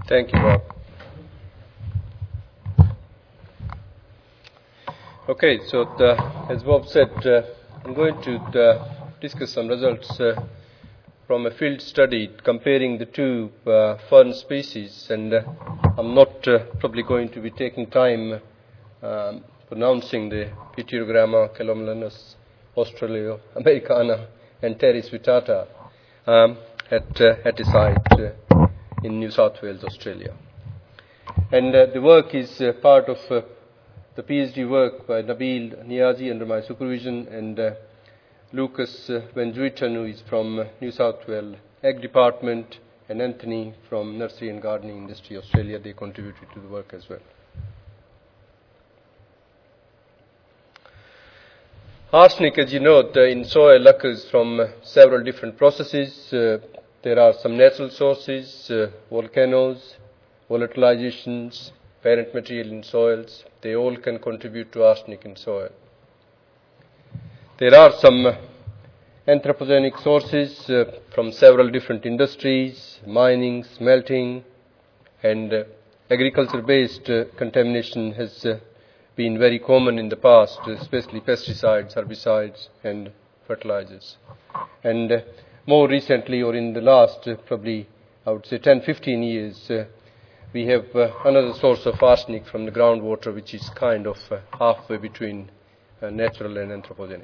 Thank you, Bob. Okay, so as Bob said, I'm going to discuss some results from a field study comparing the two fern species, and I'm not probably going to be taking time pronouncing the Pteridogramma calomelanus australo-americana and Pteris vittata at a site in New South Wales, Australia. And the work is part of the PhD work by Nabil Niazi under my supervision, and Lucas Van Zuiten, who is from New South Wales Ag Department, and Anthony from Nursery and Gardening Industry, Australia. They contributed to the work as well. Arsenic, as you know, in soil occurs from several different processes. There are some natural sources, volcanoes, volatilizations, parent material in soils. They all can contribute to arsenic in soil. There are some anthropogenic sources from several different industries, mining, smelting, and agriculture-based contamination has been very common in the past, especially pesticides, herbicides, and fertilizers. And more recently, or in the last probably, I would say 10-15 years, we have another source of arsenic from the groundwater, which is kind of halfway between natural and anthropogenic.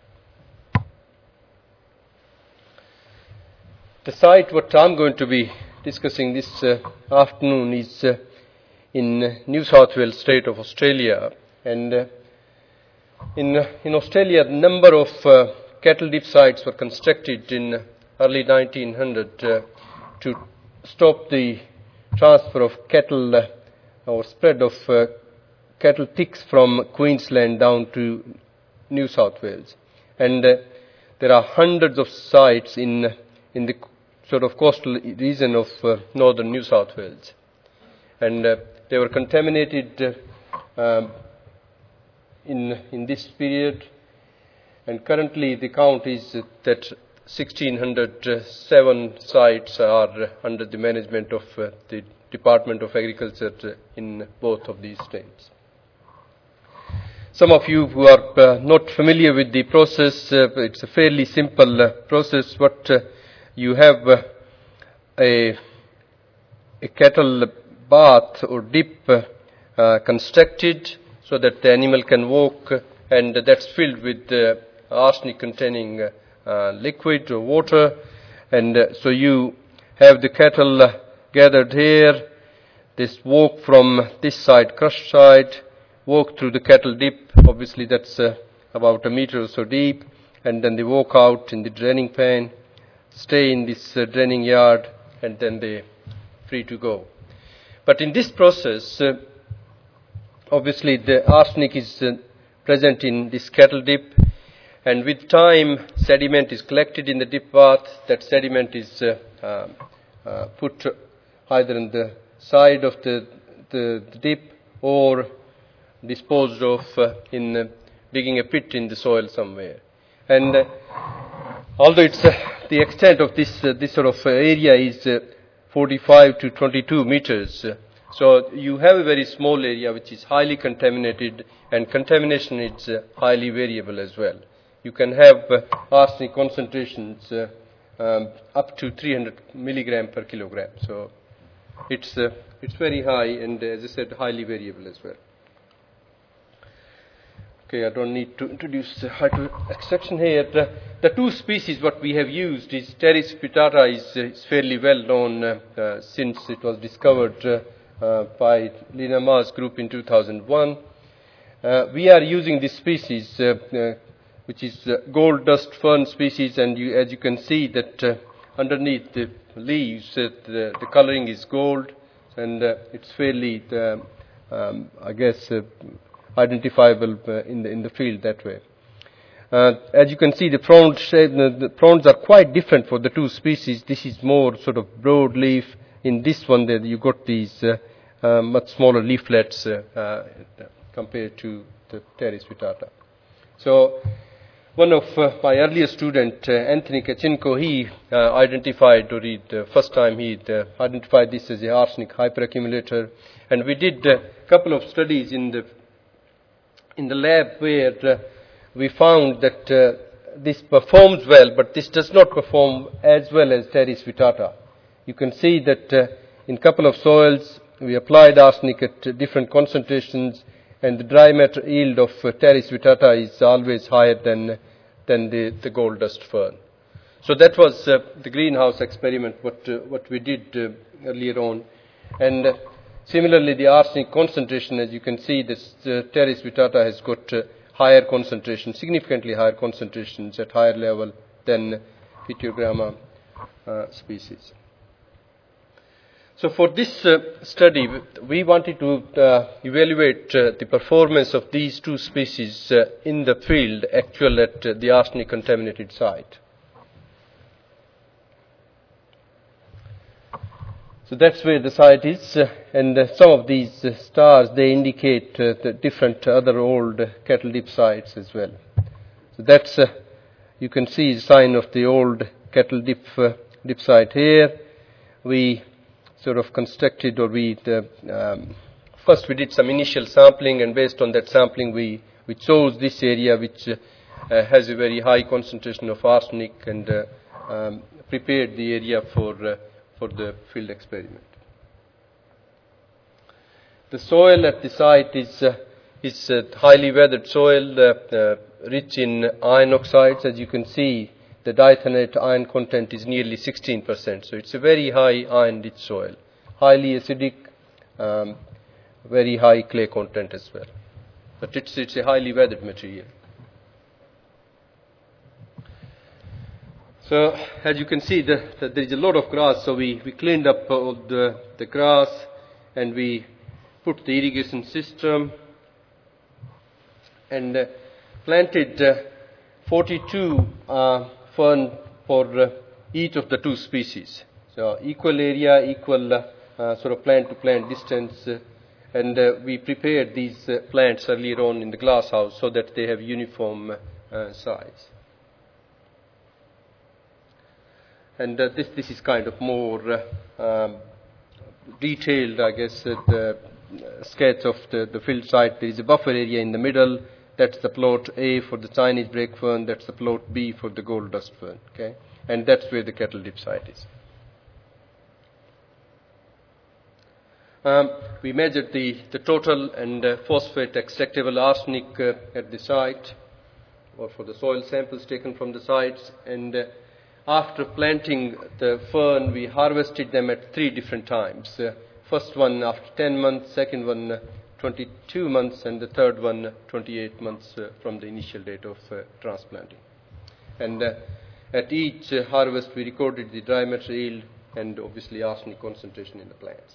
The site what I'm going to be discussing this afternoon is in New South Wales state of Australia. And in Australia, the number of cattle dip sites were constructed in early 1900 to stop the transfer of cattle or spread of cattle ticks from Queensland down to New South Wales. And there are hundreds of sites in the sort of coastal region of northern New South Wales. And they were contaminated in this period. And currently the count is that 1,607 sites are under the management of the Department of Agriculture in both of these states. Some of you who are not familiar with the process, it's a fairly simple process. What you have a cattle bath or dip constructed so that the animal can walk, and that's filled with arsenic containing liquid or water. And so you have the cattle gathered here. They walk from this side, crushed side, walk through the cattle dip. Obviously that's about a meter or so deep, and then they walk out in the draining pan, stay in this draining yard, and then they're free to go. But in this process, obviously the arsenic is present in this cattle dip, and with time sediment is collected in the dip bath. That sediment is put either on the side of the dip or disposed of in digging a pit in the soil somewhere. And although it's the extent of this sort of area is 45 to 22 meters, so you have a very small area which is highly contaminated, and contamination is highly variable as well. You can have arsenic concentrations up to 300 milligram per kilogram. So it's very high, and as I said, highly variable as well. Okay, I don't need to introduce extraction here. The two species what we have used is Pteris vittata is fairly well known since it was discovered by Lina Ma's group in 2001. We are using this species, which is gold dust fern species, and as you can see that underneath the leaves, the coloring is gold, and it's fairly, I guess, identifiable in the field that way. As you can see, the fronds are quite different for the two species. This is more sort of broad leaf. In this one, there you got these much smaller leaflets compared to the Pteris vittata. So one of my earlier student, Anthony Kachinko, he identified, or first time he identified this as a arsenic hyperaccumulator. And we did a couple of studies in the lab where we found that this performs well, but this does not perform as well as Teres vittata. You can see that in a couple of soils, we applied arsenic at different concentrations, and the dry matter yield of Teres vittata is always higher than the gold dust fern. So that was the greenhouse experiment, what we did earlier on. And similarly, the arsenic concentration, as you can see, this Teres vittata has got higher concentration, significantly higher concentrations at higher level than Phytogramma species. So for this study, we wanted to evaluate the performance of these two species in the field, actual at the arsenic contaminated site. So that's where the site is, and some of these stars, they indicate the different other old cattle dip sites as well. So that's, you can see the sign of the old cattle dip site here. We sort of constructed, or first we did some initial sampling, and based on that sampling we chose this area which has a very high concentration of arsenic, and prepared the area for the field experiment. The soil at the site is highly weathered soil, rich in iron oxides. As you can see, the diethionate iron content is nearly 16%. So it's a very high iron-rich soil, highly acidic, very high clay content as well. But it's a highly weathered material. So as you can see, there is a lot of grass. So we cleaned up all the grass, and we put the irrigation system, and planted 42 fern for each of the two species. So equal area, equal sort of plant-to-plant distance, and we prepared these plants earlier on in the glass house so that they have uniform size. And this is kind of more detailed, I guess, the sketch of the field site. There is a buffer area in the middle. That's the plot A for the Chinese brake fern. That's the plot B for the gold dust fern. Okay, and that's where the cattle dip site is. We measured the total and phosphate extractable arsenic at the site, or for the soil samples taken from the sites, and after planting the fern, we harvested them at 3 different times. First one after 10 months, second one 22 months, and the third one 28 months from the initial date of transplanting. And at each harvest, we recorded the dry matter yield and obviously arsenic concentration in the plants.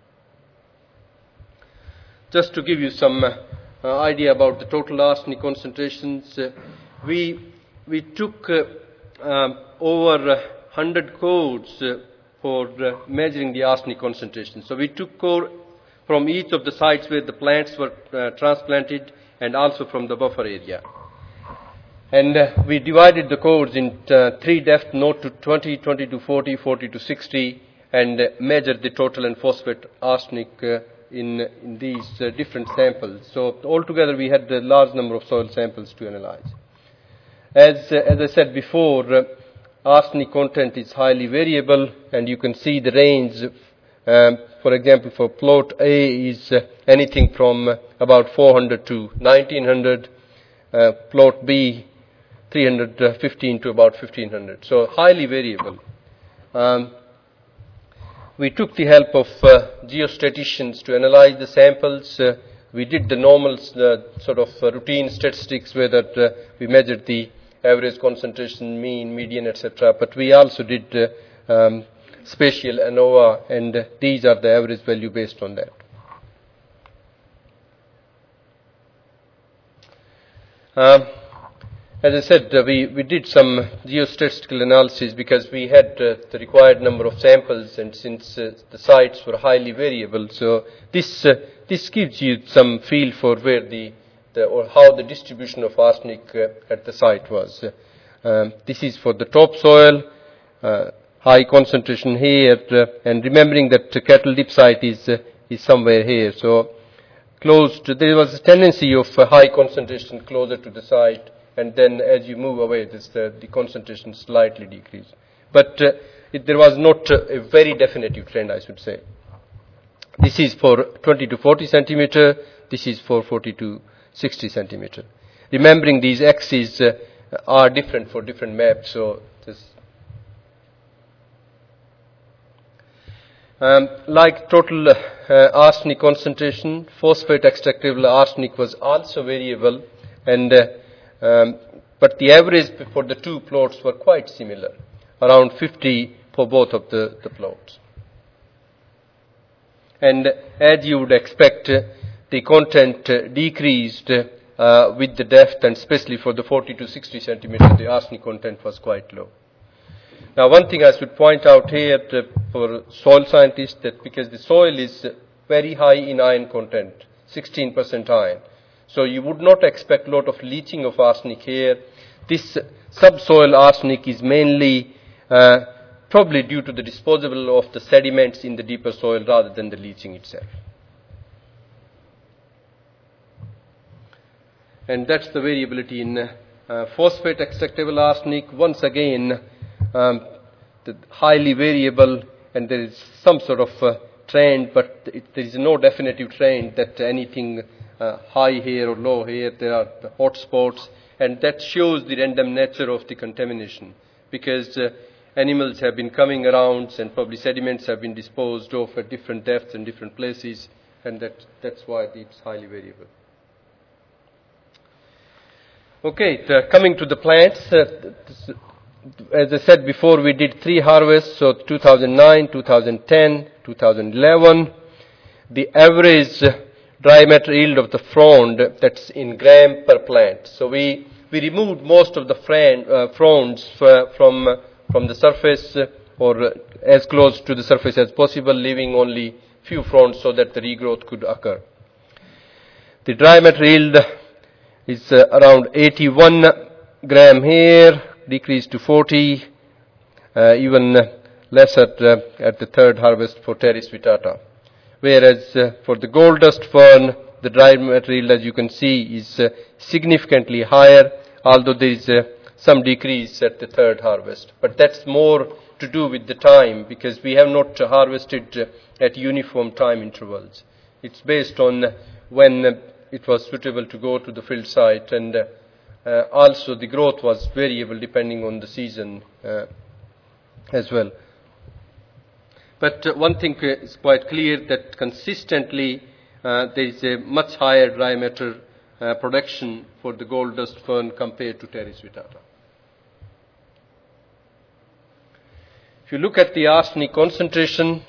Just to give you some idea about the total arsenic concentrations, we took over 100 codes for measuring the arsenic concentration. So we took core from each of the sites where the plants were transplanted, and also from the buffer area. And we divided the codes in 3 depth, 0 to 20, 20 to 40, 40 to 60, and measured the total and phosphate arsenic in these different samples. So altogether we had a large number of soil samples to analyze. As I said before, arsenic content is highly variable, and you can see the range. For example, for plot A is anything from about 400 to 1900, plot B 315 to about 1500. So highly variable. We took the help of geostatisticians to analyze the samples. We did the normal sort of routine statistics where that we measured the average concentration, mean, median, etc. But we also did spatial ANOVA, and these are the average value based on that. As I said, we did some geostatistical analysis because we had the required number of samples, and since the sites were highly variable, so this gives you some feel for where the or how the distribution of arsenic at the site was. This is for the topsoil, high concentration here, and remembering that cattle dip site is somewhere here. So there was a tendency of high concentration closer to the site, and then as you move away, the concentration slightly decreased. But there was not a very definitive trend, I should say. This is for 20 to 40 centimeter. This is for 40 to 60 centimeter. Remembering these axes are different for different maps. So this, like total arsenic concentration, phosphate extractable arsenic was also variable, and but the average for the two plots were quite similar, around 50 for both of the plots. And as you would expect, the content decreased with the depth, and especially for the 40 to 60 centimeter, the arsenic content was quite low. Now, one thing I should point out here for soil scientists, that because the soil is very high in iron content, 16% iron, so you would not expect a lot of leaching of arsenic here. This subsoil arsenic is mainly probably due to the disposal of the sediments in the deeper soil rather than the leaching itself. And that's the variability in phosphate extractable arsenic. Once again, the highly variable, and there is some sort of trend, but there is no definitive trend that anything high here or low here. There are the hot spots, and that shows the random nature of the contamination, because animals have been coming around and probably sediments have been disposed of at different depths and different places, and that's why it's highly variable. Okay, coming to the plants, as I said before, we did 3 harvests, so 2009, 2010, 2011. The average dry matter yield of the frond, that's in gram per plant. So we removed most of the fronds from the surface, or as close to the surface as possible, leaving only few fronds so that the regrowth could occur. The dry matter yield is around 81 gram here, decreased to 40, even less at the third harvest for Pteris vittata. Whereas for the gold dust fern, the dry matter yield, as you can see, is significantly higher, although there is some decrease at the third harvest. But that's more to do with the time, because we have not harvested at uniform time intervals. It's based on when it was suitable to go to the field site, and also the growth was variable depending on the season as well. But one thing is quite clear, that consistently there is a much higher dry matter production for the gold dust fern compared to Pteris vittata. If you look at the arsenic concentration,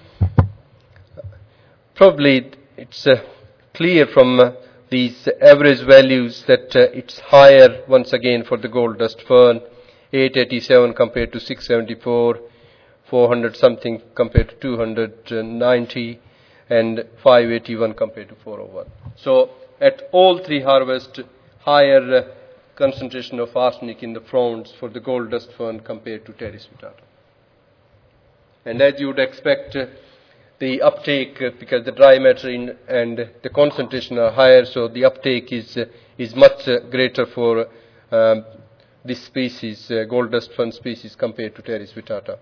probably it's clear from these average values that it's higher once again for the gold dust fern, 887 compared to 674, 400 something compared to 290, and 581 compared to 401. So at all 3 harvests, higher concentration of arsenic in the fronds for the gold dust fern compared to Pteris vittata. And as you would expect, the uptake, because the dry matter and the concentration are higher, so the uptake is much greater for this species, gold dust fern species, compared to Pteris vittata.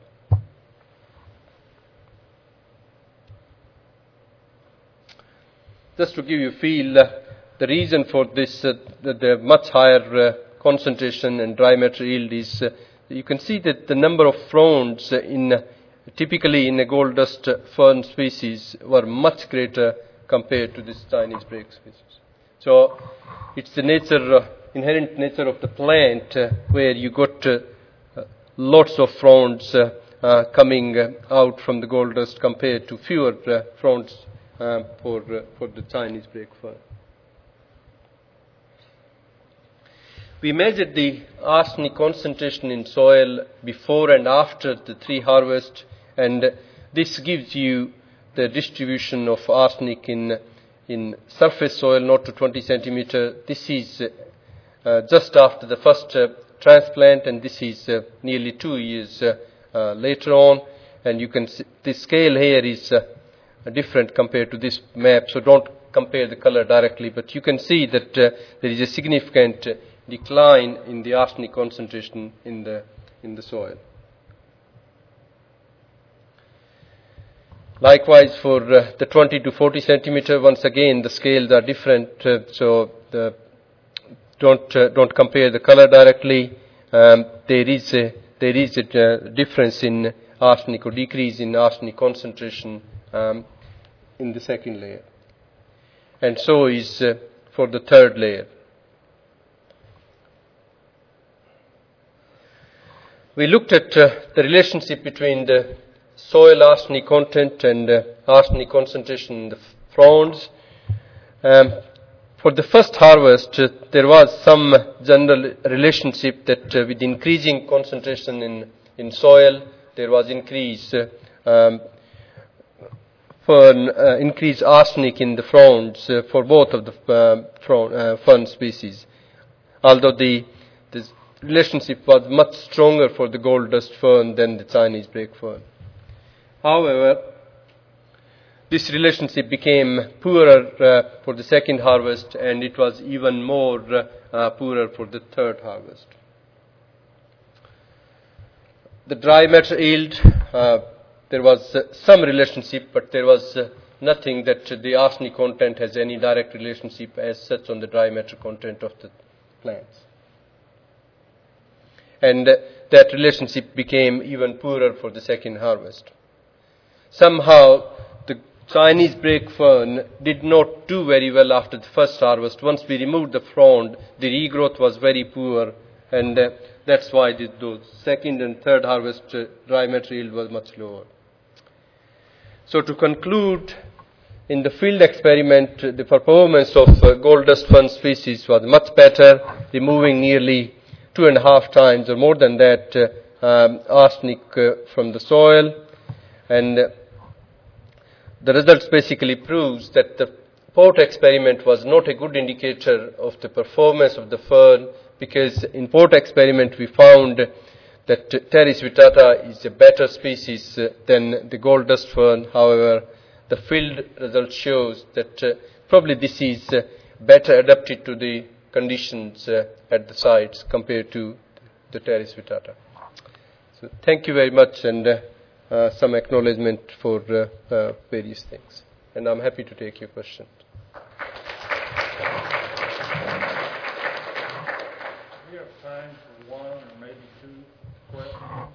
Just to give you a feel, the reason for this, the much higher concentration and dry matter yield is, you can see that the number of fronds typically in a gold dust fern species were much greater compared to this Chinese brake species. So it's the inherent nature of the plant where you got lots of fronds coming out from the gold dust compared to fewer fronds for the Chinese brake fern. We measured the arsenic concentration in soil before and after the 3 harvests, and this gives you the distribution of arsenic in in surface soil, not to 20 centimeter. This is just after the first transplant, and this is nearly 2 years later on. And you can see the scale here is different compared to this map, so don't compare the color directly, but you can see that there is a significant decline in the arsenic concentration in the soil. Likewise, for the 20 to 40 centimeter, once again the scales are different, so don't compare the color directly. There is a difference in arsenic or decrease in arsenic concentration in the second layer, and so is for the third layer. We looked at the relationship between the soil arsenic content and arsenic concentration in the fronds. For the first harvest, there was some general relationship that with increasing concentration in soil, there was increased arsenic in the fronds for both of the fern species, although the relationship was much stronger for the gold dust fern than the Chinese break fern. However, this relationship became poorer for the second harvest, and it was even more poorer for the third harvest. The dry matter yield, there was some relationship, but there was nothing that the arsenic content has any direct relationship as such on the dry matter content of the plants. And that relationship became even poorer for the second harvest. Somehow, the Chinese break fern did not do very well after the first harvest. Once we removed the frond, the regrowth was very poor, and that's why the second and third harvest dry matter yield was much lower. So to conclude, in the field experiment, the performance of gold dust fern species was much better, removing nearly 2.5 times or more than that arsenic from the soil, and the results basically proves that the pot experiment was not a good indicator of the performance of the fern, because in pot experiment we found that Pteris vittata is a better species than the gold dust fern. However, the field result shows that probably this is better adapted to the conditions at the sites compared to the Pteris vittata. So thank you very much, and some acknowledgement for various things. And I'm happy to take your questions. We have time for one or maybe two questions.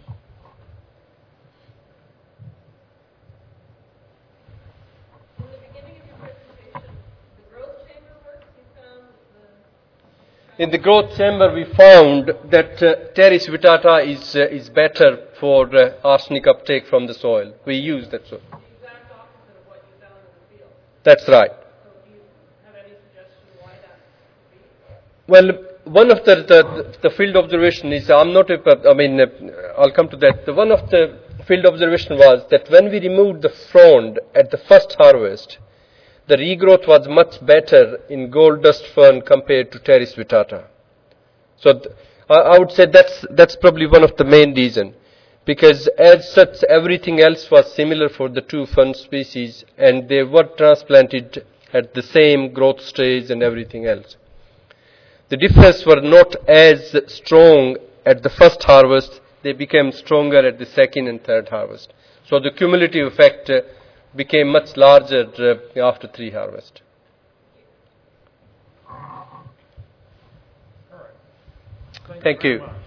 In the beginning of your presentation, the growth chamber works, you found In the growth chamber, we found that Pteris vittata is better for arsenic uptake from the soil. We use that soil. the exact opposite of what you found in the field. That's right. So do you have any suggestion why that could be? Well, one of the field observation is, I'll come to that. One of the field observation was that when we removed the frond at the first harvest, the regrowth was much better in gold dust fern compared to Pteris vittata. So I would say that's probably one of the main reason, because as such everything else was similar for the two fern species, and they were transplanted at the same growth stage and everything else. The differences were not as strong at the first harvest, they became stronger at the second and third harvest. So the cumulative effect became much larger after 3 harvests. All right. Thank you. Very much.